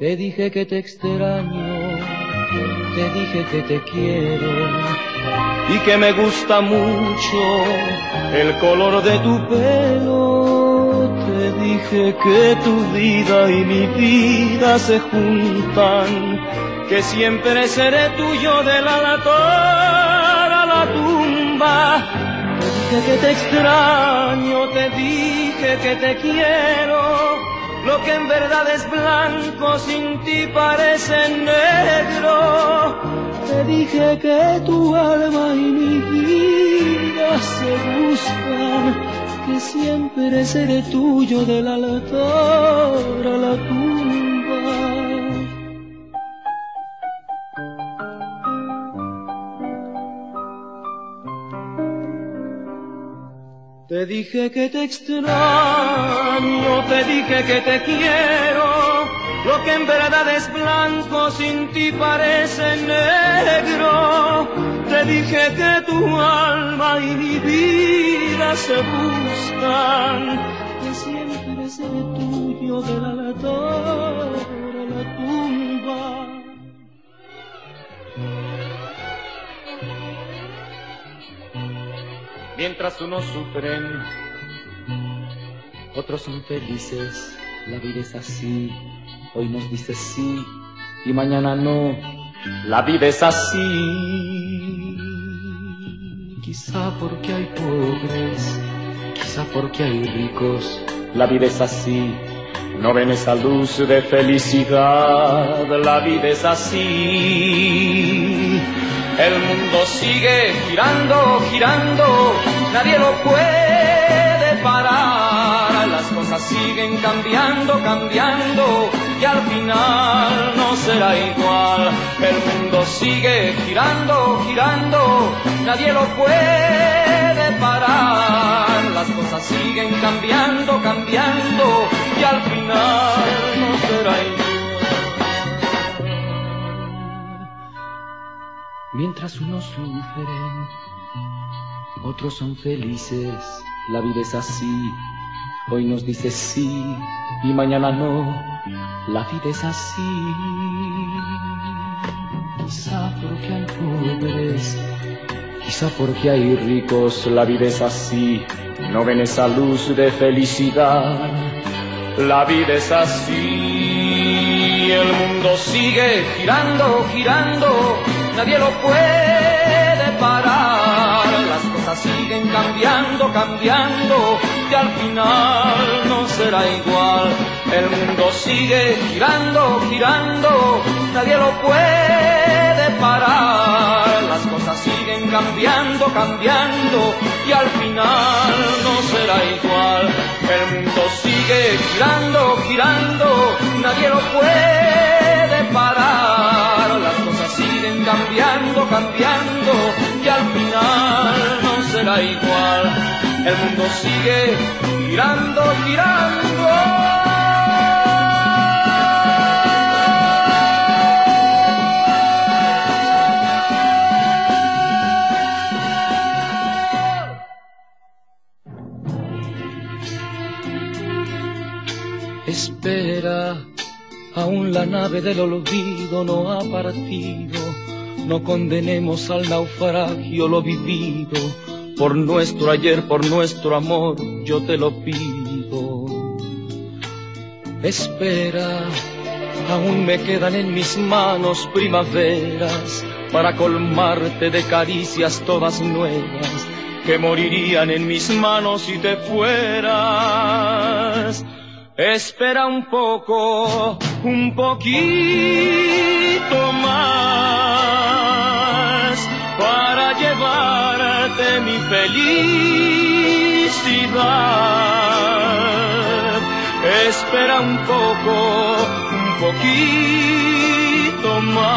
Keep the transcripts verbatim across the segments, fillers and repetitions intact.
Te dije que te extraño, te dije que te quiero y que me gusta mucho el color de tu pelo. Te dije que tu vida y mi vida se juntan, que siempre seré tuyo del altar a la tumba. Te dije que te extraño, te dije que te quiero. Lo que en verdad es blanco sin ti parece negro. Te dije que tu alma y mi vida se buscan, que siempre seré tuyo del altar a la tumba. Te dije que te extraño, te dije que te quiero. Lo que en verdad es blanco sin ti parece negro. Te dije que tu alma y mi vida se buscan, que siempre seré tuyo del altar a la tumba. Mientras unos sufren, otros son felices. La vida es así, hoy nos dice sí y mañana no. La vida es así. Quizá porque hay pobres, quizá porque hay ricos. La vida es así, no ven esa luz de felicidad. La vida es así. El mundo sigue girando, girando, nadie lo puede parar. Las cosas siguen cambiando, cambiando, y al final no será igual. El mundo sigue girando, girando, nadie lo puede parar. Las cosas siguen cambiando, cambiando, y al final no será igual. Mientras unos sufren, otros son felices. La vida es así, hoy nos dice sí y mañana no. La vida es así. Quizá porque hay pobres, quizá porque hay ricos. La vida es así, no ven esa luz de felicidad. La vida es así. El mundo sigue girando, girando, nadie lo puede parar. Las cosas siguen cambiando, cambiando, y al final no será igual. El mundo sigue girando, girando, nadie lo puede parar. Las cosas siguen cambiando, cambiando, y al final no será igual. El mundo sigue girando, girando, nadie lo puede parar. Las cosas siguen cambiando, cambiando, y al final no será igual. El mundo sigue girando, girando. Espera, aún la nave del olvido no ha partido. No condenemos al naufragio lo vivido. Por nuestro ayer, por nuestro amor, yo te lo pido. Espera, aún me quedan en mis manos primaveras para colmarte de caricias todas nuevas que morirían en mis manos si te fueras. Espera un poco, un poquito más para llevarte mi felicidad. Espera un poco, un poquito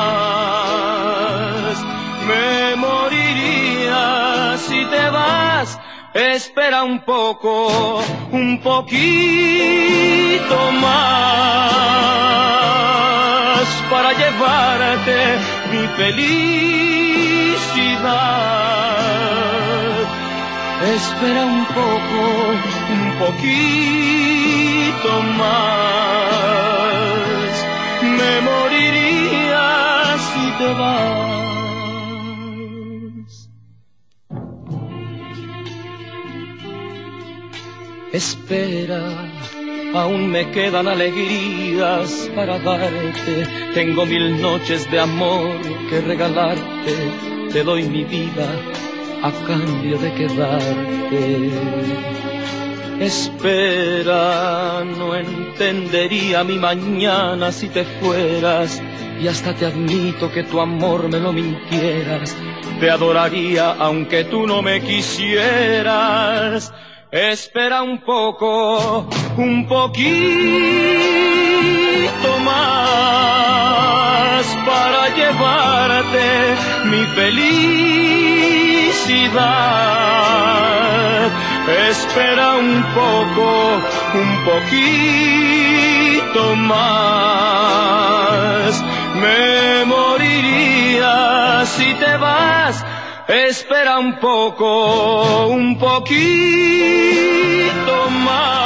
más. Me moriría si te vas. Espera un poco, un poquito más para llevarte mi felicidad. Espera un poco, un poquito más. te vas. Espera, aún me quedan alegrías para darte. Tengo mil noches de amor que regalarte. Te doy mi vida a cambio de quedarte. Espera, no entendería mi mañana si te fueras. Y hasta te admito que tu amor me lo mintieras. Te adoraría aunque tú no me quisieras. Espera un poco, un poquito más para llevarte mi felicidad. Espera un poco, un poquito más. Me moriría si te vas. Espera un poco, un poquito más.